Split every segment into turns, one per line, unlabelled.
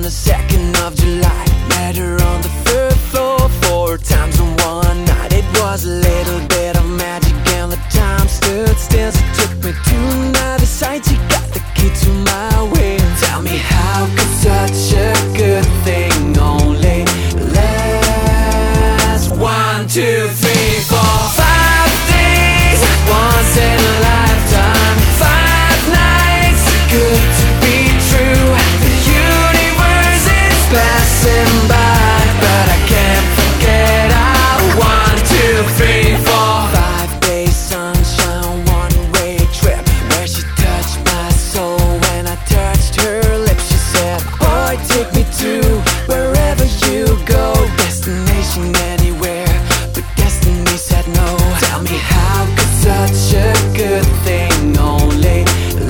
the 2nd of July. Met her on the 3rd floor 4 times in one night. It was a little bit of magic and the time stood still. She took me to another side. She got the key to my will. Tell me, how could such a good thing only last 1, 2, 3, 4, 5 days? Once in a lifetime, 5 nights. Good to be true. The universe is passing by, but I can't forget how. 1, 2, 3, 4, 5 days sunshine, one-way trip, where she touched my soul when I touched her lips. She said, boy, take me to wherever you go. Destination anywhere, but destiny said no. Tell me, how could such a good thing only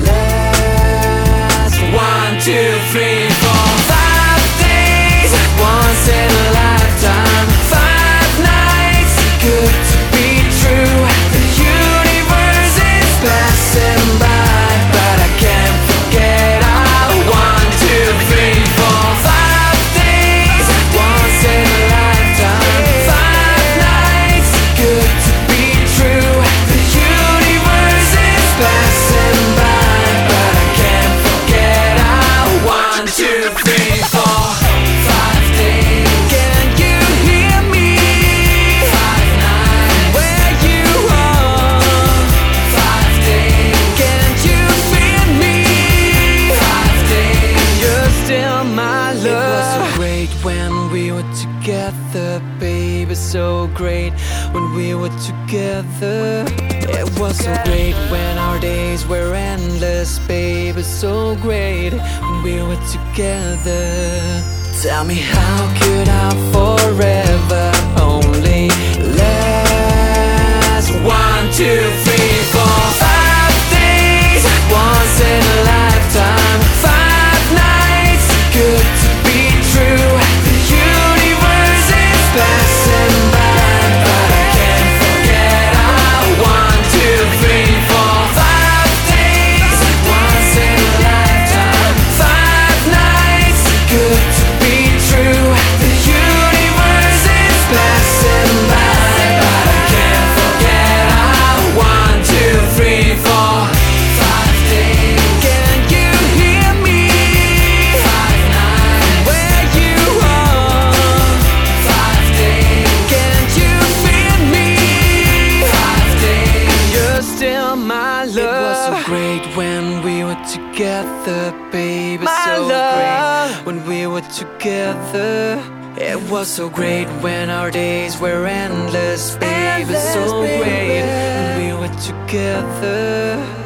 last 1, 2, 3, 4, 5 days? Once in a lifetime, 5 nights. Good to be true. The universe is passing by, but I can't forget how. 1, 2, 3, 4, 5 days. Once in a lifetime, 5 nights. Good to be true. The universe is passing by, but I can't forget how. 1, 2, 3, 4, 5 days. Can you hear me? 5 nights. Where you are? 5 days. Can't you feel me? 5 days. You're still my love. It was so great when we were together, baby. So great when we were together. It was so great when our days were endless, baby. So great when we were together. Tell me, how could our forever only last 1, 2, 3, 4, 5 days? Once in a lifetime, 5 nights. Good to be true. The universe is passing by, but I can't forget how. 1, 2, 3, 4, 5 days. Once in a lifetime, 5 nights. Good to be true. The universe is passing by, but I can't forget how. 1, 2, 3, 4, 5 days. Can you hear me? 5 nights. Where you are? 5 days. Can't you feel me? 5 days. You're still my love. It was so great when we were together, baby. My so love. Great when we were together. It was so great when our days were endless, baby. So great when we were together.